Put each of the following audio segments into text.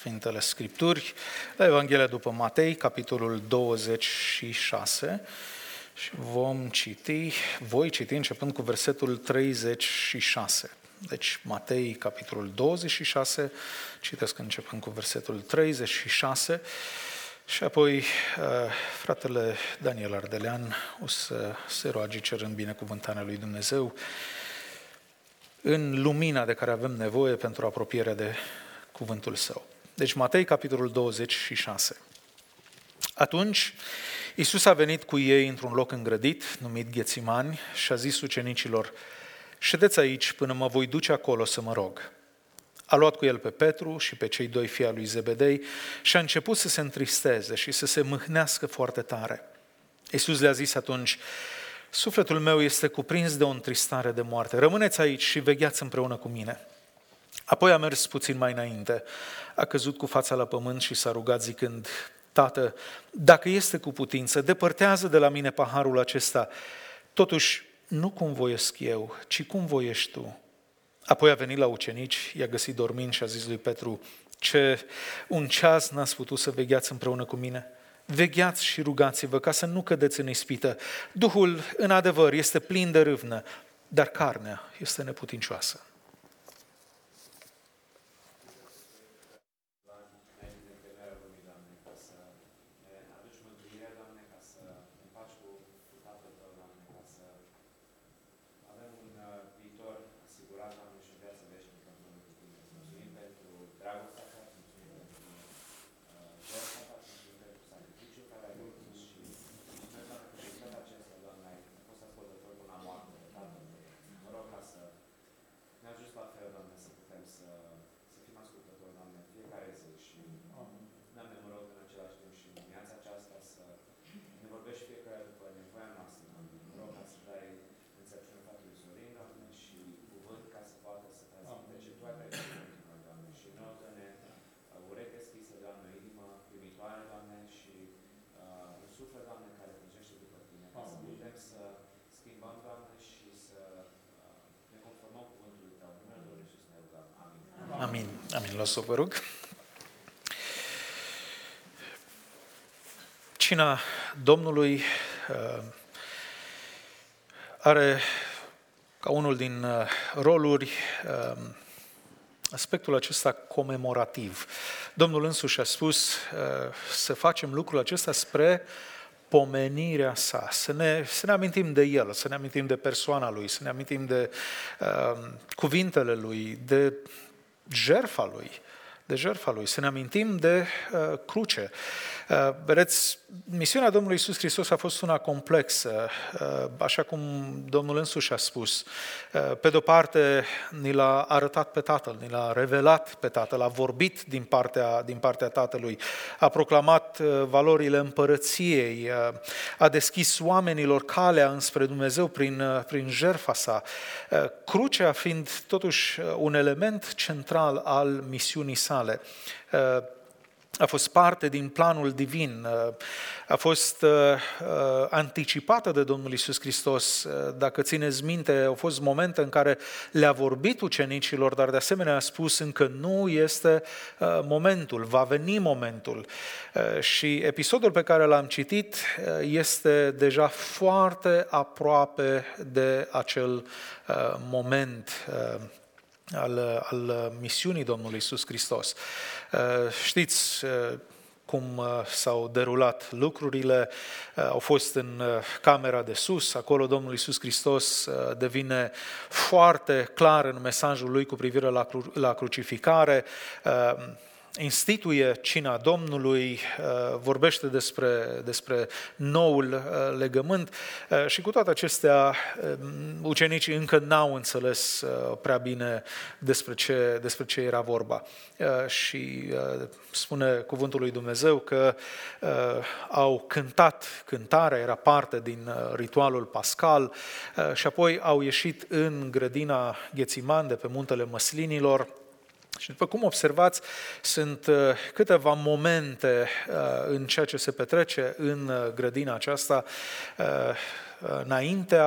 Sfintele Scripturi, la Evanghelia după Matei, capitolul 26, și voi citi începând cu versetul 36. Deci Matei, capitolul 26, citesc începând cu versetul 36 și apoi fratele Daniel Ardelean o să se roage cerând binecuvântarea lui Dumnezeu în lumina de care avem nevoie pentru apropierea de cuvântul Său. Deci Matei, capitolul 26. Atunci, Iisus a venit cu ei într-un loc îngrădit, numit Ghețimani, și a zis ucenicilor: ședeți aici până mă voi duce acolo să mă rog. A luat cu el pe Petru și pe cei doi fii ai lui Zebedei și a început să se întristeze și să se mâhnească foarte tare. Iisus le-a zis atunci: sufletul meu este cuprins de o întristare de moarte. Rămâneți aici și vegheați împreună cu mine. Apoi a mers puțin mai înainte, a căzut cu fața la pământ și s-a rugat zicând: Tată, dacă este cu putință, depărtează de la mine paharul acesta. Totuși, nu cum voiesc eu, ci cum voiești tu. Apoi a venit la ucenici, i-a găsit dormind și a zis lui Petru: ce un ceas n-ați putut să vegheați împreună cu mine? Vegheați și rugați-vă ca să nu cădeți în ispită. Duhul, în adevăr, este plin de râvnă, dar carnea este neputincioasă. Amin. Amin. Las-o, vă rog. Cina Domnului are ca unul din roluri aspectul acesta comemorativ. Domnul însuși a spus să facem lucrul acesta spre pomenirea sa, să ne amintim de El, să ne amintim de persoana Lui, să ne amintim de cuvintele Lui, de jertfa Lui, să ne amintim de cruce. Vedeți, misiunea Domnului Iisus Hristos a fost una complexă, așa cum Domnul însuși a spus. Pe de-o parte, ni l-a arătat pe Tatăl, ni l-a revelat pe Tatăl, a vorbit din partea Tatălui, a proclamat valorile împărăției, a deschis oamenilor calea înspre Dumnezeu prin jertfa sa. Crucea fiind totuși un element central al misiunii sale. A fost parte din planul divin, a fost anticipată de Domnul Iisus Hristos. Dacă țineți minte, au fost momente în care le-a vorbit ucenicilor, dar de asemenea a spus: încă nu este momentul, va veni momentul. Și episodul pe care l-am citit este deja foarte de acel moment al misiunii Domnului Iisus Hristos. Știți cum s-au derulat lucrurile, au fost în camera de sus, acolo Domnul Iisus Hristos devine foarte clar în mesajul Lui cu privire la crucificare, instituie cina Domnului, vorbește despre noul legământ și cu toate acestea ucenicii încă n-au înțeles prea bine despre ce era vorba. Și spune cuvântul lui Dumnezeu că au cântat, cântarea era parte din ritualul pascal și apoi au ieșit în grădina Ghețimani de pe muntele Măslinilor. Și după cum observați, sunt câteva momente în ceea ce se petrece în grădina aceasta, înaintea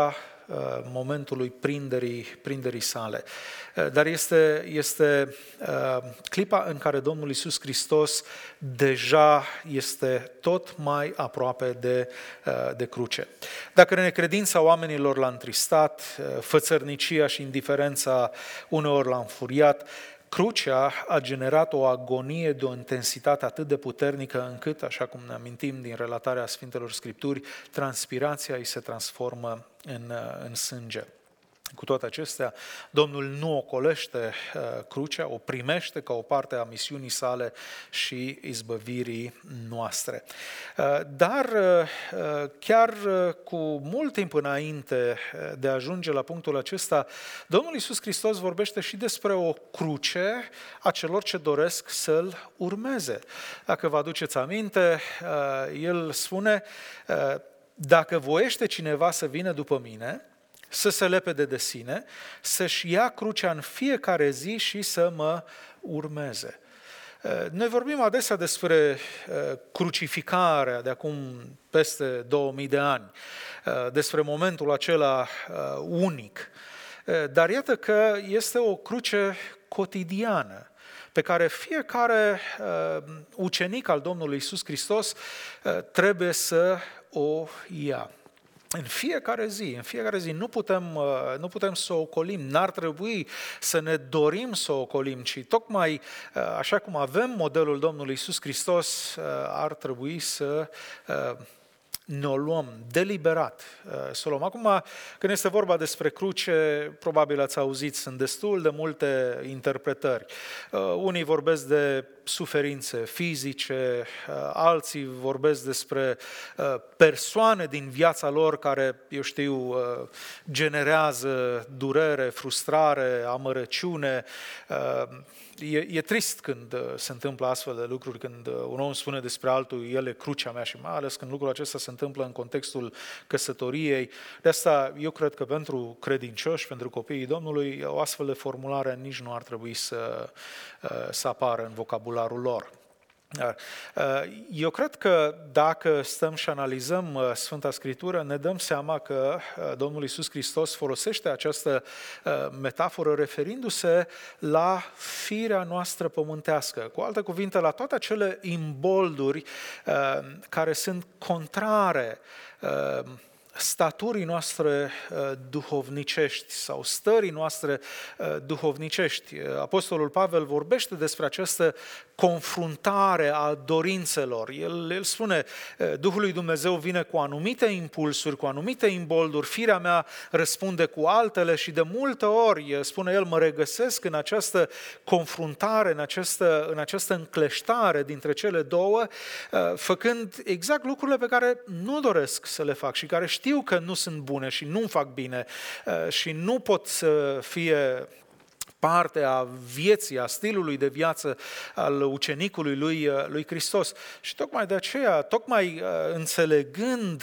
momentului prinderii sale. Dar este clipa în care Domnul Iisus Hristos deja este tot mai aproape de cruce. Dacă necredința oamenilor l-a întristat, fățărnicia și indiferența uneori l-a înfuriat, crucea a generat o agonie de o intensitate atât de puternică încât, așa cum ne amintim din relatarea Sfintelor Scripturi, transpirația îi se transformă în sânge. Cu toate acestea, Domnul nu ocolește crucea, o primește ca o parte a misiunii sale și izbăvirii noastre. Dar chiar cu mult timp înainte de a ajunge la punctul acesta, Domnul Iisus Hristos vorbește și despre o cruce a celor ce doresc să-L urmeze. Dacă vă aduceți aminte, El spune, dacă voiește cineva să vină după mine, să se lepede de sine, să-și ia crucea în fiecare zi și să mă urmeze. Noi vorbim adesea despre crucificarea de acum peste 2000 de ani, despre momentul acela unic. Dar iată că este o cruce cotidiană pe care fiecare ucenic al Domnului Iisus Hristos trebuie să o ia. În fiecare zi, nu putem să o ocolim, n-ar trebui să ne dorim să o ocolim, ci tocmai așa cum avem modelul Domnului Iisus Hristos, ar trebui să ne o luăm deliberat, să o luăm. Acum, când este vorba despre cruce, probabil ați auzit, sunt destul de multe interpretări. Unii vorbesc de suferințe fizice, alții vorbesc despre persoane din viața lor care, generează durere, frustrare, amărăciune. E trist când se întâmplă astfel de lucruri, când un om spune despre altul, el e crucea mea, și mai ales când lucrul acesta se întâmplă în contextul căsătoriei. De asta eu cred că pentru credincioși, pentru copiii Domnului, o astfel de formulare nici nu ar trebui să apară în vocabularul lor. Eu cred că dacă stăm și analizăm Sfânta Scriptură, ne dăm seama că Domnul Iisus Hristos folosește această metaforă referindu-se la firea noastră pământească. Cu alte cuvinte, la toate acele imbolduri care sunt contrare staturii noastre duhovnicești sau stării noastre duhovnicești. Apostolul Pavel vorbește despre această confruntare a dorințelor. El spune, Duhul lui Dumnezeu vine cu anumite impulsuri, cu anumite imbolduri, firea mea răspunde cu altele și de multe ori, spune el, mă regăsesc în această confruntare, în această încleștare dintre cele două, făcând exact lucrurile pe care nu doresc să le fac și care știu că nu sunt bune și nu-mi fac bine și nu pot să fie parte a vieții, a stilului de viață al ucenicului lui Hristos. Și tocmai de aceea, tocmai înțelegând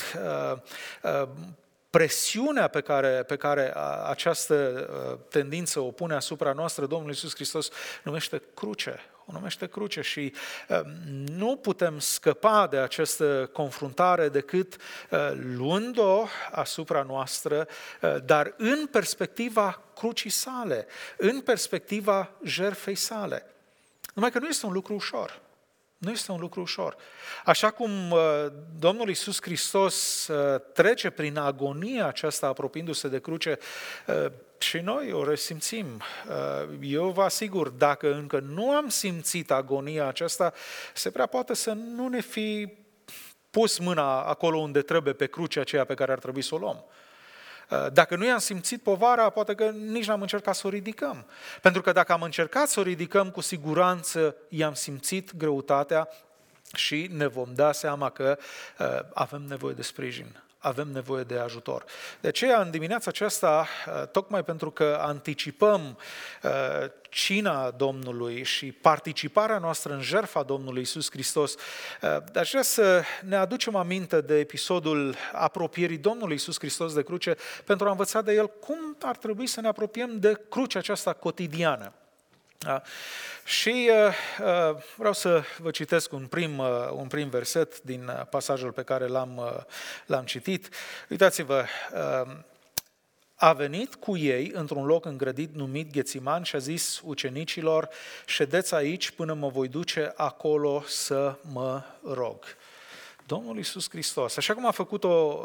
presiunea pe care această tendință o pune asupra noastră, Domnul Iisus Hristos o numește cruce și nu putem scăpa de această confruntare decât luând-o asupra noastră, dar în perspectiva crucii sale, în perspectiva jertfei sale. Numai că nu este un lucru ușor. Nu este un lucru ușor. Așa cum Domnul Iisus Hristos trece prin agonia aceasta apropiindu-se de cruce, și noi o resimțim. Eu vă asigur, dacă încă nu am simțit agonia aceasta, se prea poate să nu ne fi pus mâna acolo unde trebuie pe crucea aceea pe care ar trebui să o luăm. Dacă nu i-am simțit povara, poate că nici n-am încercat să o ridicăm. Pentru că dacă am încercat să o ridicăm, cu siguranță i-am simțit greutatea și ne vom da seama că avem nevoie de sprijin. Avem nevoie de ajutor. De aceea, în dimineața aceasta, tocmai pentru că anticipăm cina Domnului și participarea noastră în jertfa Domnului Iisus Hristos, aș vrea să ne aducem aminte de episodul apropierii Domnului Iisus Hristos de cruce, pentru a învăța de el cum ar trebui să ne apropiem de crucea aceasta cotidiană. Da? Și vreau să vă citesc un prim verset din pasajul pe care l-am citit. Uitați-vă, a venit cu ei într-un loc îngrădit numit Ghețiman și a zis ucenicilor: ședeți aici până mă voi duce acolo să mă rog. Domnul Iisus Hristos, așa cum a făcut-o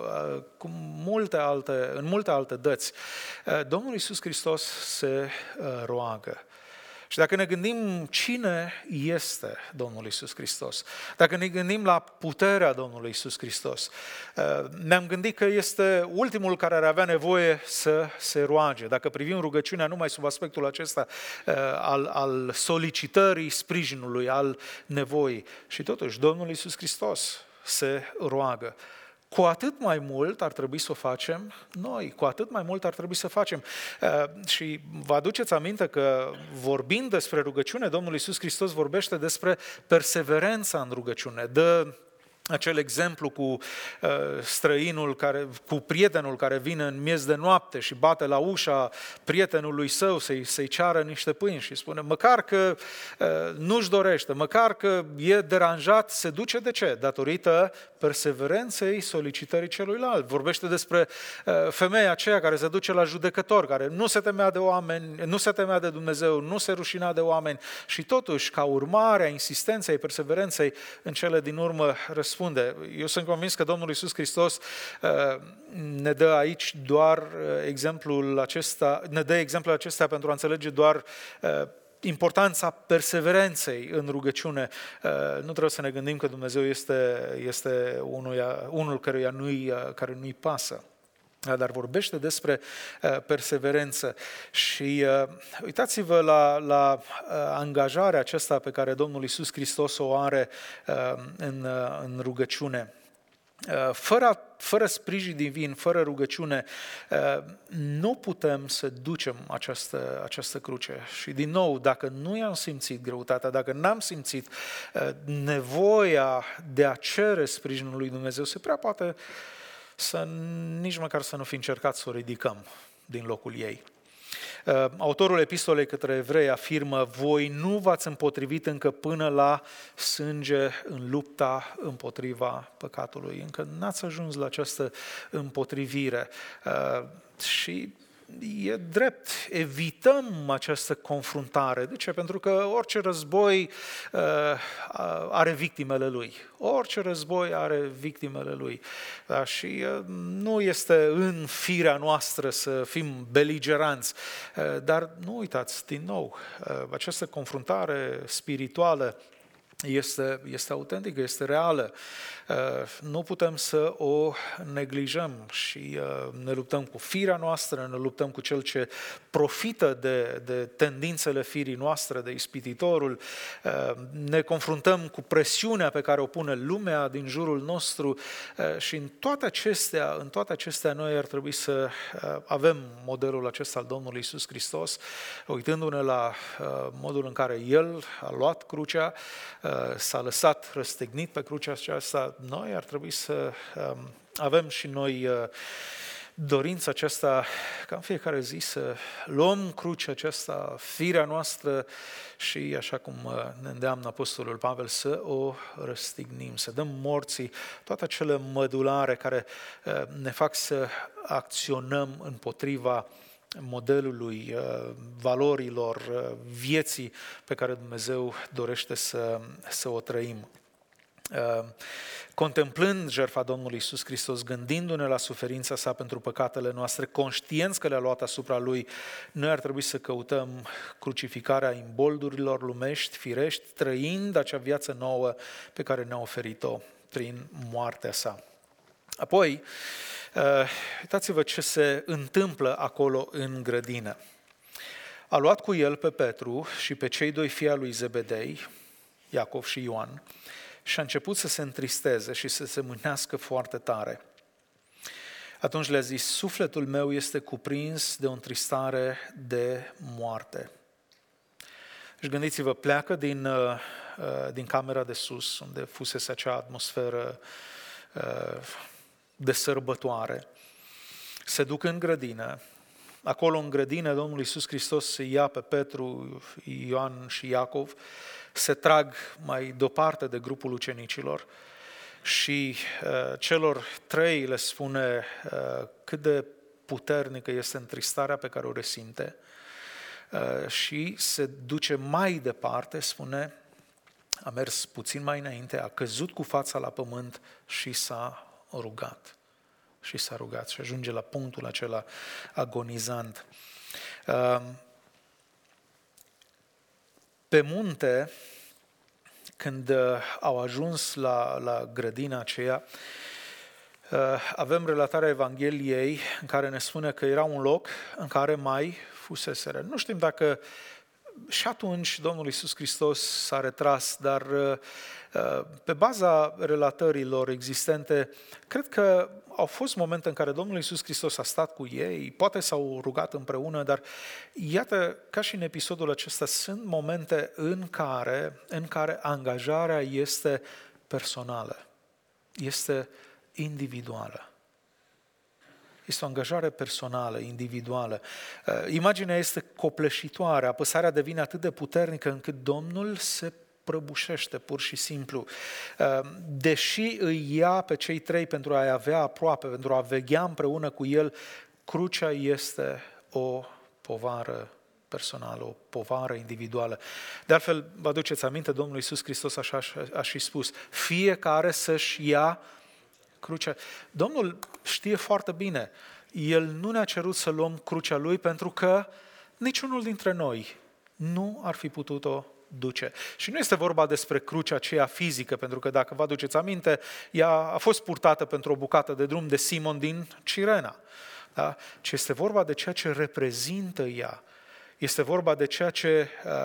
în multe alte dăți, Domnul Iisus Hristos se roagă. Și dacă ne gândim cine este Domnul Iisus Hristos, dacă ne gândim la puterea Domnului Iisus Hristos, ne-am gândit că este ultimul care ar avea nevoie să se roage. Dacă privim rugăciunea numai sub aspectul acesta al solicitării sprijinului, al nevoii. Și totuși, Domnul Iisus Hristos se roagă. Cu atât mai mult ar trebui să o facem noi, cu atât mai mult ar trebui să facem. Și vă aduceți aminte că vorbind despre rugăciune, Domnul Iisus Hristos vorbește despre perseverența în rugăciune, dă acel exemplu cu străinul, cu prietenul care vine în miez de noapte și bate la ușa prietenului său să-i ceară niște pâini și spune, măcar că nu-și dorește, măcar că e deranjat, se duce. De ce? Datorită perseverenței solicitării celuilalt. Vorbește despre femeia aceea care se duce la judecător, care nu se temea de oameni, nu se temea de Dumnezeu, nu se rușina de oameni și totuși, ca urmare a insistenței, perseverenței, în cele din urmă răspunde. Eu sunt convins că Domnul Iisus Hristos ne dă aici doar exemplul acesta, ne dă exemplul acesta pentru a înțelege doar importanța perseverenței în rugăciune. Nu trebuie să ne gândim că Dumnezeu este unul care nu-i pasă. Dar vorbește despre perseverență și uitați-vă la angajarea aceasta pe care Domnul Iisus Hristos o are în rugăciune. Fără sprijin divin, fără rugăciune, nu putem să ducem această cruce. Și din nou, dacă nu i-am simțit greutatea, dacă n-am simțit nevoia de a cere sprijinul lui Dumnezeu, se prea poate nici măcar să nu fi încercat să o ridicăm din locul ei. Autorul epistolei către evrei afirmă: voi nu v-ați împotrivit încă până la sânge în lupta împotriva păcatului. Încă n-ați ajuns la această împotrivire. Și e drept, evităm această confruntare. De ce? Pentru că orice război are victimele lui. Orice război are victimele lui. Da? Și nu este în firea noastră să fim beligeranți. Dar nu uitați, din nou, această confruntare spirituală este autentică, este reală. Nu putem să o neglijăm și ne luptăm cu firea noastră, ne luptăm cu cel ce profită de tendințele firii noastre, de ispititorul, ne confruntăm cu presiunea pe care o pune lumea din jurul nostru și în toate acestea noi ar trebui să avem modelul acesta al Domnului Iisus Hristos, uitându-ne la modul în care El a luat crucea, s-a lăsat răstignit pe crucea aceasta. Noi ar trebui să avem și noi dorința aceasta ca în fiecare zi să luăm crucea aceasta, firea noastră și, așa cum ne îndeamnă Apostolul Pavel, să o răstignim, să dăm morții toate acele mădulare care ne fac să acționăm împotriva modelului, valorilor, vieții pe care Dumnezeu dorește să o trăim. Contemplând jertfa Domnului Iisus Hristos, gândindu-ne la suferința sa pentru păcatele noastre, conștienți că le-a luat asupra Lui, noi ar trebui să căutăm crucificarea imboldurilor lumești, firești, trăind acea viață nouă pe care ne-a oferit-o prin moartea sa. Apoi, uitați-vă ce se întâmplă acolo în grădină. A luat cu el pe Petru și pe cei doi fii ai lui Zebedei, Iacov și Ioan, și a început să se întristeze și să se mâhnească foarte tare. Atunci le-a zis: sufletul meu este cuprins de o întristare de moarte. Și gândiți-vă, pleacă din camera de sus, unde fusese acea atmosferă de sărbătoare, se duc în grădină. Acolo în grădină Domnul Iisus Hristos se ia pe Petru, Ioan și Iacov, se trag mai departe de grupul ucenicilor și celor trei le spune cât de puternică este întristarea pe care o resimte și se duce mai departe, spune, a mers puțin mai înainte, a căzut cu fața la pământ și s-a rugat. Și ajunge la punctul acela agonizant. Pe munte, când au ajuns la grădina aceea, avem relatarea Evangheliei în care ne spune că era un loc în care mai fuseseră. Nu știm dacă și atunci Domnul Iisus Hristos s-a retras, dar pe baza relatărilor existente, cred că au fost momente în care Domnul Iisus Hristos a stat cu ei, poate s-au rugat împreună, dar iată, ca și în episodul acesta, sunt momente în care angajarea este personală, este individuală. Este o angajare personală, individuală. Imaginea este copleșitoare, apăsarea devine atât de puternică încât Domnul se prăbușește pur și simplu. Deși îi ia pe cei trei pentru a-i avea aproape, pentru a veghea împreună cu el, crucea este o povară personală, o povară individuală. De altfel, vă aduceți aminte, Domnul Iisus Hristos așa a și spus, fiecare să-și ia crucea. Domnul știe foarte bine, El nu ne-a cerut să luăm crucea Lui pentru că niciunul dintre noi nu ar fi putut-o duce. Și nu este vorba despre crucea aceea fizică, pentru că dacă vă aduceți aminte, ea a fost purtată pentru o bucată de drum de Simon din Cirena. Da? Ci este vorba de ceea ce reprezintă ea. Este vorba de ceea ce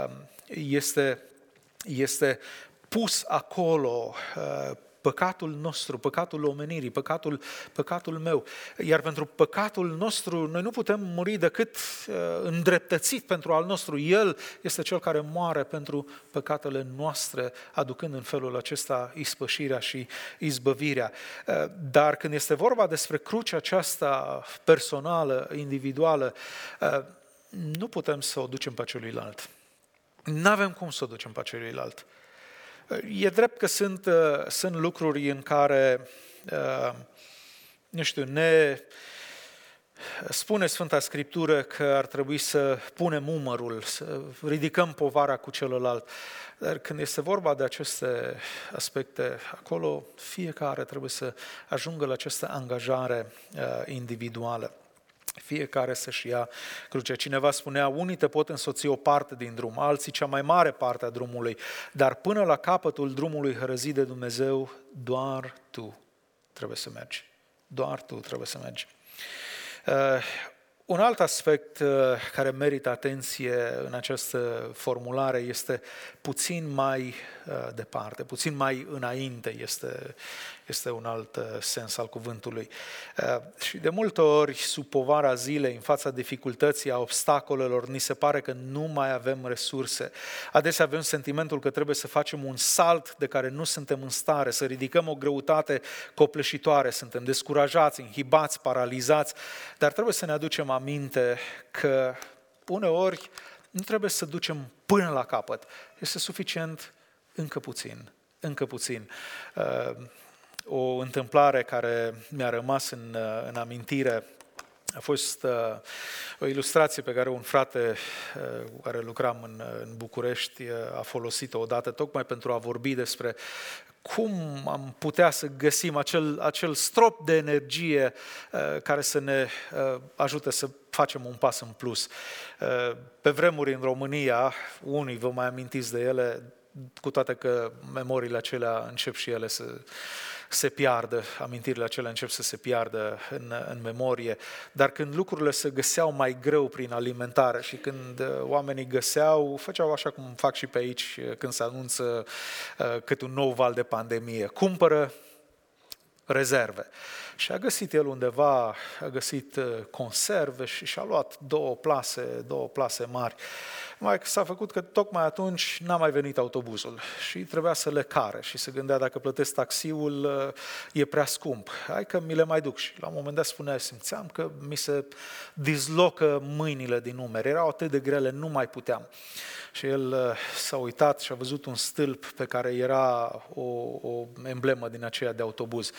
este pus acolo, păcatul nostru, păcatul omenirii, păcatul meu. Iar pentru păcatul nostru noi nu putem muri decât îndreptățit pentru al nostru. El este Cel care moare pentru păcatele noastre, aducând în felul acesta ispășirea și izbăvirea. Dar când este vorba despre crucea aceasta personală, individuală, nu putem să o ducem pe celuilalt. Nu avem cum să o ducem pe celuilalt. E drept că sunt lucruri în care, nu știu, ne spune Sfânta Scriptură că ar trebui să punem umărul, să ridicăm povara cu celălalt. Dar când este vorba de aceste aspecte, acolo fiecare trebuie să ajungă la această angajare individuală. Fiecare să-și ia crucea. Cineva spunea, unii te pot însoți o parte din drum, alții cea mai mare parte a drumului, dar până la capătul drumului hărăzit de Dumnezeu, doar tu trebuie să mergi. Doar tu trebuie să mergi. Un alt aspect care merită atenție în această formulare este puțin mai departe, puțin mai înainte este un alt sens al cuvântului. Și de multe ori, sub povara zilei, în fața dificultății, a obstacolelor, ni se pare că nu mai avem resurse. Adesea avem sentimentul că trebuie să facem un salt de care nu suntem în stare, să ridicăm o greutate copleșitoare, suntem descurajați, inhibați, paralizați, dar trebuie să ne aducem aminte că uneori nu trebuie să ducem până la capăt. Este suficient încă puțin. O întâmplare care mi-a rămas în amintire a fost o ilustrație pe care un frate cu care lucram în București a folosit-o odată tocmai pentru a vorbi despre cum am putea să găsim acel strop de energie care să ne ajute să facem un pas în plus. Pe vremuri în România, unii vă mai amintiți de ele, cu toate că memoriile acelea încep și ele să se piardă, amintirile acelea încep să se piardă în memorie, dar când lucrurile se găseau mai greu prin alimentare și când oamenii găseau, făceau așa cum fac și pe aici când se anunță cât un nou val de pandemie, cumpără rezerve. Și a găsit el undeva, a găsit conserve și și-a luat două plase mari. Numai că s-a făcut că tocmai atunci n-a mai venit autobuzul și trebuia să le care și se gândea dacă plătesc taxiul e prea scump. Hai că mi le mai duc. Și la un moment dat spunea, simțeam că mi se dizlocă mâinile din umeri, erau atât de grele, nu mai puteam. Și el s-a uitat și a văzut un stâlp pe care era o emblemă din aceea de autobuz.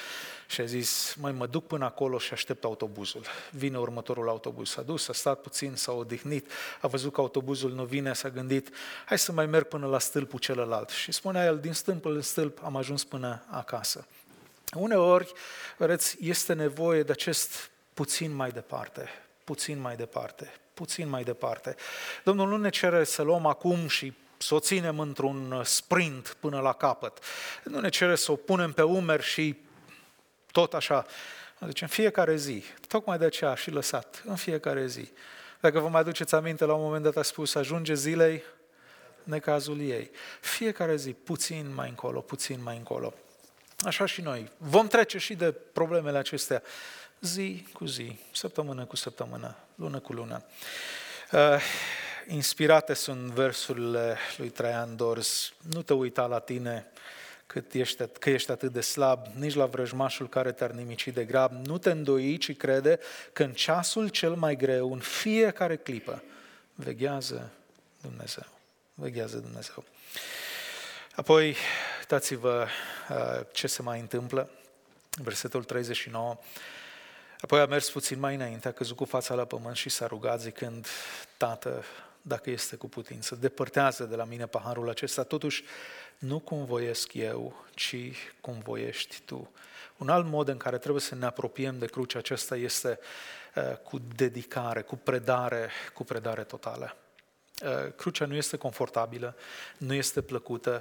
Și a zis, mă duc până acolo și aștept autobuzul. Vine următorul autobuz. S-a dus, a stat puțin, s-a odihnit, a văzut că autobuzul nu vine, s-a gândit, hai să mai merg până la stâlpul celălalt. Și spunea el, din stâlp în stâlp am ajuns până acasă. Uneori, vedeți, este nevoie de acest puțin mai departe, puțin mai departe, puțin mai departe. Domnul nu ne cere să luăm acum și să o ținem într-un sprint până la capăt. Nu ne cere să o punem pe umeri și tot așa. Deci în fiecare zi, tocmai de aceea a și lăsat, în fiecare zi. Dacă vă mai aduceți aminte, la un moment dat a spus, ajunge zilei necazul ei. Fiecare zi, puțin mai încolo, puțin mai încolo. Așa și noi. Vom trece și de problemele acestea zi cu zi, săptămână cu săptămână, lună cu lună. Inspirate sunt versurile lui Traian Dors. Nu te uita la tine că ești atât de slab, nici la vrăjmașul care te-ar nimici de grab. Nu te îndoi, ci crede că în ceasul cel mai greu, în fiecare clipă, veghează Dumnezeu. Veghează Dumnezeu. Apoi, uitați-vă ce se mai întâmplă. Versetul 39. Apoi a mers puțin mai înainte, a căzut cu fața la pământ și s-a rugat zicând, Tată, dacă este cu putință, depărtează de la mine paharul acesta, totuși nu cum voiesc eu, ci cum voiești tu. Un alt mod în care trebuie să ne apropiem de crucea aceasta este cu dedicare, cu predare totală. Crucea nu este confortabilă, nu este plăcută.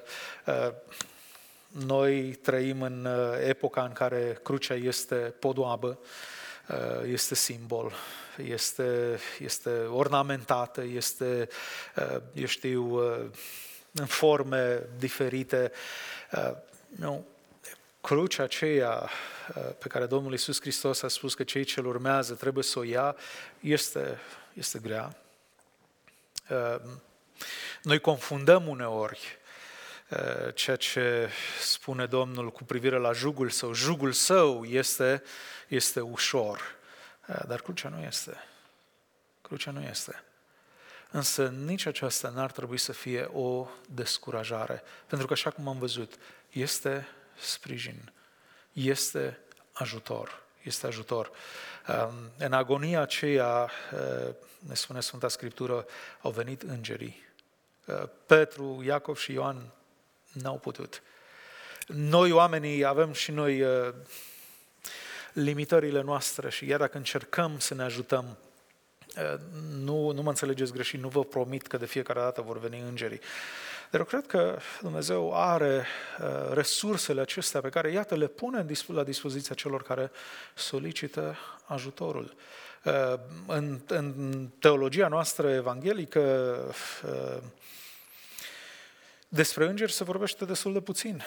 Noi trăim în epoca în care crucea este podoabă, este simbol, este ornamentată, este, eu știu, în forme diferite. Crucea aceea pe care Domnul Iisus Hristos a spus că cei ce-L urmează trebuie să o ia, este grea. Noi confundăm uneori ceea ce spune Domnul cu privire la jugul său. Jugul său este ușor, dar crucea nu este. Crucea nu este. Însă nici aceasta n-ar trebui să fie o descurajare, pentru că așa cum am văzut, este sprijin, este ajutor. Este ajutor. În agonia aceea, ne spune Sfânta Scriptură, au venit îngerii. Petru, Iacov și Ioan n-au putut. Noi oamenii avem și noi limitările noastre și iar dacă încercăm să ne ajutăm, nu mă înțelegeți greșit, nu vă promit că de fiecare dată vor veni îngerii. Dar eu cred că Dumnezeu are resursele acestea pe care, iată, le pune la dispoziția celor care solicită ajutorul. În teologia noastră evanghelică, despre îngeri se vorbește destul de puțin.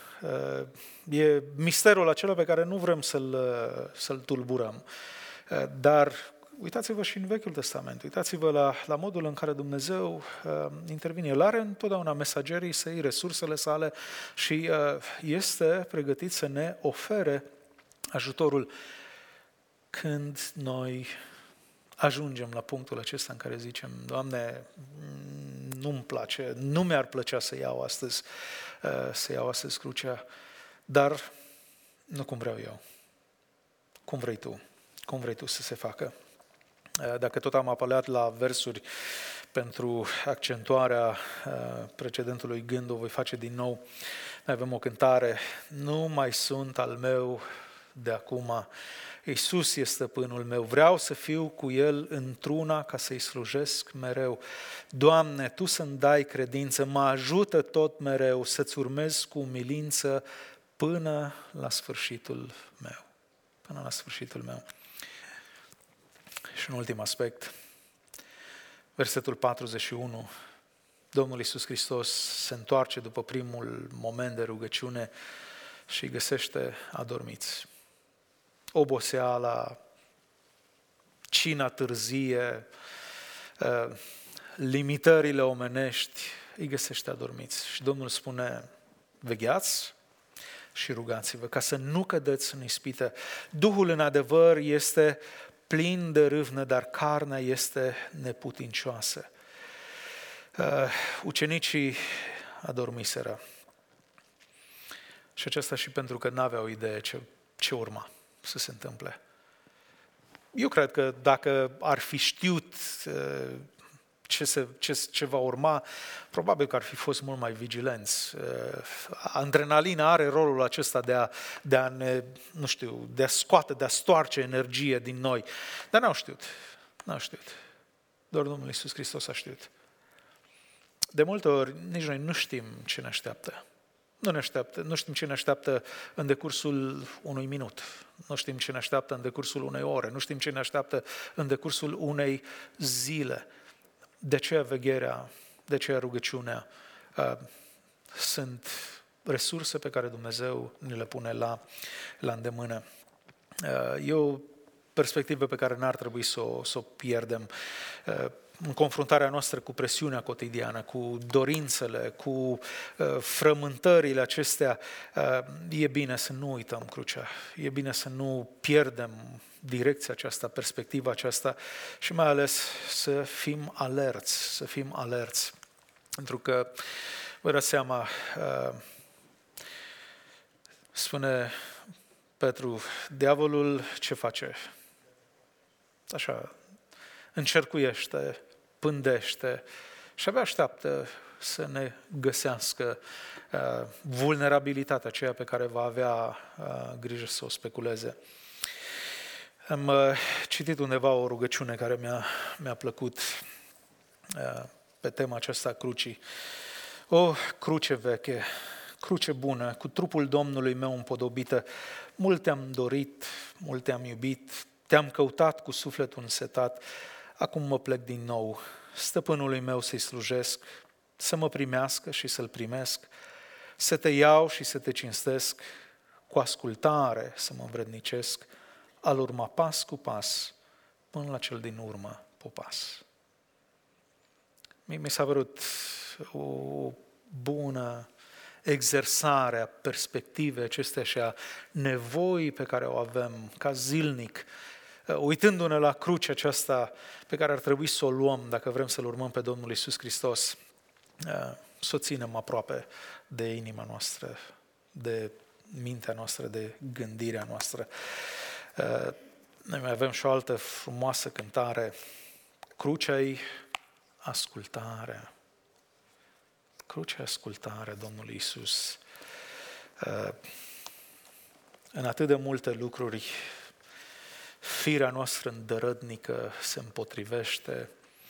E misterul acela pe care nu vrem să-l tulburăm. Dar uitați-vă și în Vechiul Testament, uitați-vă la modul în care Dumnezeu intervine. El are întotdeauna mesagerii săi, resursele sale și este pregătit să ne ofere ajutorul când noi ajungem la punctul acesta în care zicem, Doamne, nu-mi place, nu mi-ar plăcea să iau astăzi crucea, dar nu cum vreau eu, cum vrei Tu, cum vrei Tu să se facă. Dacă tot am apelat la versuri pentru accentuarea precedentului gând, o voi face din nou. Noi avem o cântare, nu mai sunt al meu de acum, Iisus este stăpânul meu, vreau să fiu cu El într-una ca să-i slujesc mereu. Doamne, Tu să-mi dai credință, mă ajută tot mereu să-ți urmez cu umilință până la sfârșitul meu. Până la sfârșitul meu. Și un ultim aspect, versetul 41, Domnul Iisus Hristos se întoarce după primul moment de rugăciune și îi găsește adormiți. Oboseala, cina târzie, limitările omenești, îi găsește adormiți. Și Domnul spune, vegheați și rugați-vă ca să nu cădeți în ispită. Duhul în adevăr este plin de râvnă, dar carnea este neputincioasă. Ucenicii adormiseră. Și aceasta și pentru că n-aveau idee ce urma să se întâmple. Eu cred că dacă ar fi știut ce va urma, probabil că ar fi fost mult mai vigilenți. Adrenalina are rolul acesta de a ne, nu știu, de a scoate, de a stoarce energie din noi. Dar n-au știut. Doar Domnul Iisus Hristos a știut. De multe ori nici noi nu știm ce ne așteaptă. Nu știm ce ne așteaptă în decursul unui minut. Nu știm ce ne așteaptă în decursul unei ore. Nu știm ce ne așteaptă în decursul unei zile. De aceea vegherea, de aceea rugăciunea sunt resurse pe care Dumnezeu ni le pune la îndemână. E o perspectivă pe care n-ar trebui să o pierdem. În confruntarea noastră cu presiunea cotidiană, cu dorințele, cu frământările acestea, e bine să nu uităm crucea, e bine să nu pierdem direcția aceasta, perspectiva aceasta și mai ales să fim alerți, pentru că vă dați seama, spune Petru, diavolul ce face? Așa, încercuiește, pândește și abia așteaptă să ne găsească vulnerabilitatea aceea pe care va avea grijă să o speculeze. Am citit undeva o rugăciune care mi-a plăcut pe tema aceasta a crucii. O cruce veche, cruce bună, cu trupul Domnului meu împodobită, mult te-am dorit, mult te-am iubit, te-am căutat cu sufletul însetat, acum mă plec din nou, stăpânului meu să-i slujesc, să mă primească și să-l primesc, să te iau și să te cinstesc, cu ascultare să mă învrednicesc, al urma pas cu pas, până la cel din urmă popas. Mi s-a părut o bună exersare a perspectivei acestea și a nevoii pe care o avem ca zilnic, uitându-ne la crucea aceasta pe care ar trebui să o luăm dacă vrem să-L urmăm pe Domnul Iisus Hristos, să o ținem aproape de inima noastră, de mintea noastră, de gândirea noastră. Noi mai avem și o altă frumoasă cântare, crucea-i ascultarea. Crucea ascultare, Domnul Iisus. În atât de multe lucruri, firea noastră îndărătnică se împotrivește,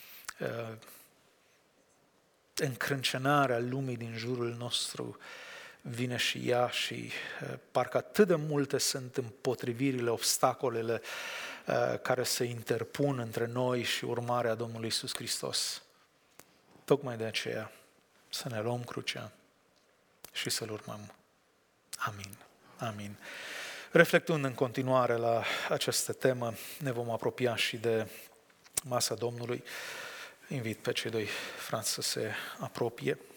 încrâncenarea lumii din jurul nostru vine și ea și parcă atât de multe sunt împotrivirile, obstacolele care se interpun între noi și urmarea Domnului Iisus Hristos. Tocmai de aceea să ne luăm crucea și să-L urmăm. Amin. Amin. Reflectând în continuare la această temă, ne vom apropia și de masa Domnului. Invit pe cei doi frați să se apropie.